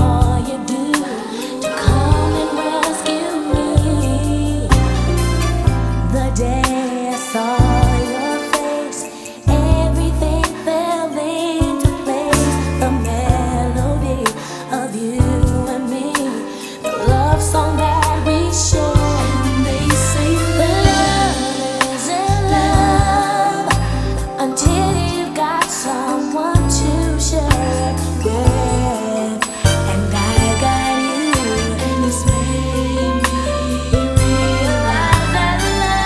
all you do to come and rescue me. The day I saw your face, everything fell into place. The melody of you and me, the love song that we share. And they say love isn't love until you've got someone to share it with. And I got you, and it's made me realize that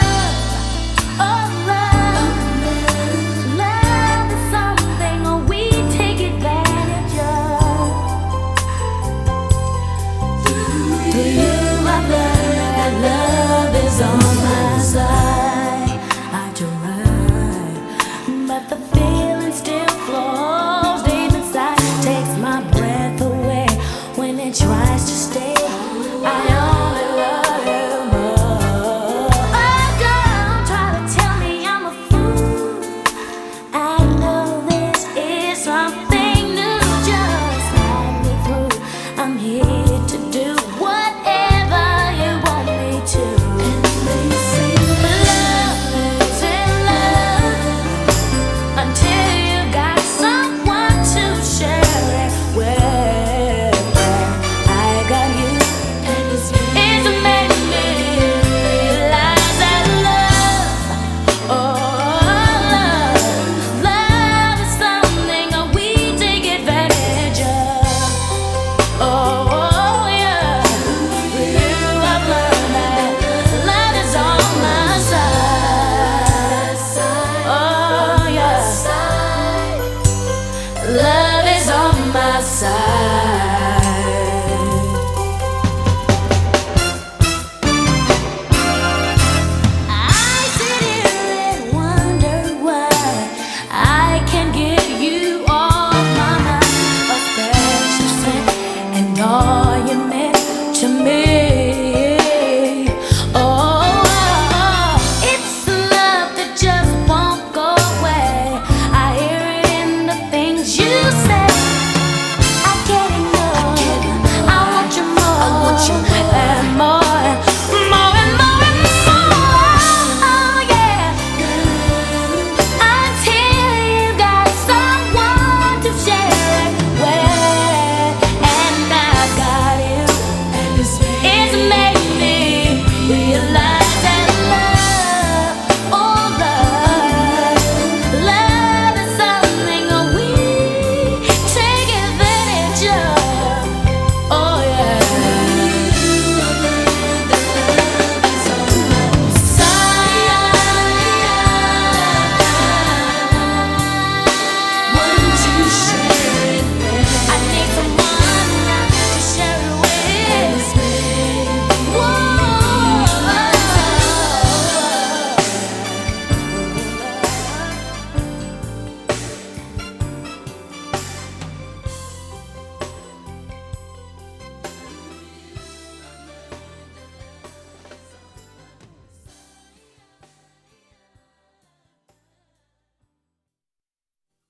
love is something we take advantage of. Through you I've learned that love is on my side. I tried, but the feeling still flows deep inside. Takes my breath away when it tries to stay. I only love you more. Oh, don't try to tell me I'm a fool. I know this is something new. Just let me through. I'm here to do whatever you want me to. And they say love isn't love until you got someone to share it with. I got you, and it's made me realize that love is something we take advantage of. Oh yeah, with you I've learned that love is on my side. Oh yeah, love is on my side. I sit here and wonder why I can't get you off my mind. A special scent and all you meant to me.